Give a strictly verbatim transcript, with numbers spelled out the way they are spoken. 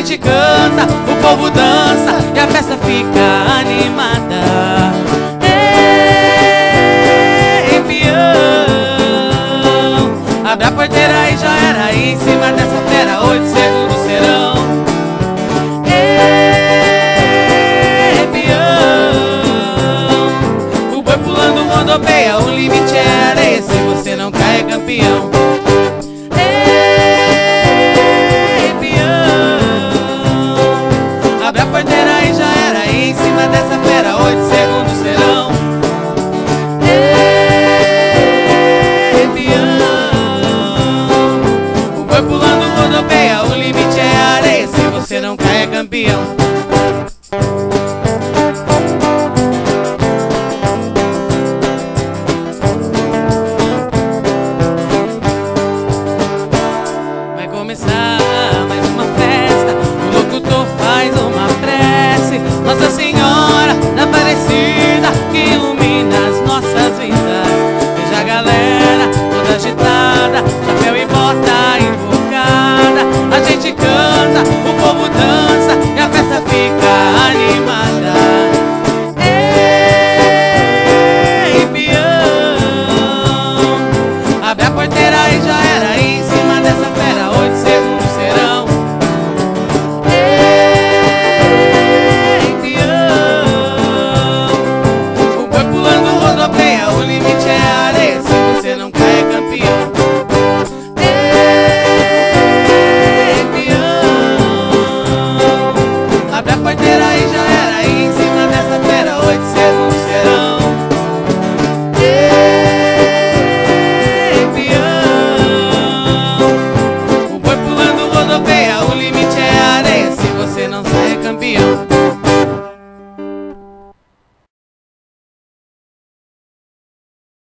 gente canta, o povo dança e a festa fica animada. Ei, peão, abre a porteira e já era aí em cima dessa fera, oito segundos serão. Ei, peão, o boi pulando rodopeia, o limite é areia, se você não cai é campeão.